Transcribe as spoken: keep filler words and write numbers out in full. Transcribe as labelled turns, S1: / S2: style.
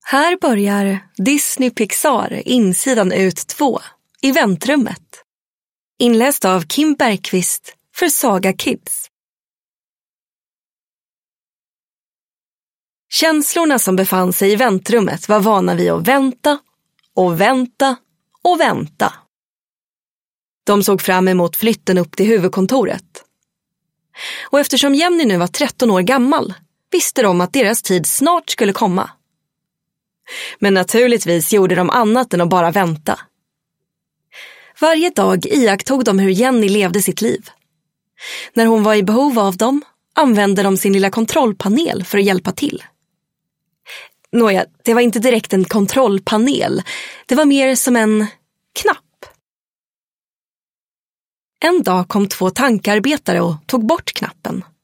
S1: Här börjar Disney Pixar insidan ut två i väntrummet. Inläst av Kim Bergqvist för Saga Kids. Känslorna som befann sig i väntrummet var vana vid att vänta och vänta och vänta. De såg fram emot flytten upp till huvudkontoret. Och eftersom Jenny nu var tretton år gammal visste de att deras tid snart skulle komma. Men naturligtvis gjorde de annat än att bara vänta. Varje dag iakttog de hur Jenny levde sitt liv. När hon var i behov av dem använde de sin lilla kontrollpanel för att hjälpa till. Nåja, det var inte direkt en kontrollpanel. Det var mer som en knapp. En dag kom två tankarbetare och tog bort knappen.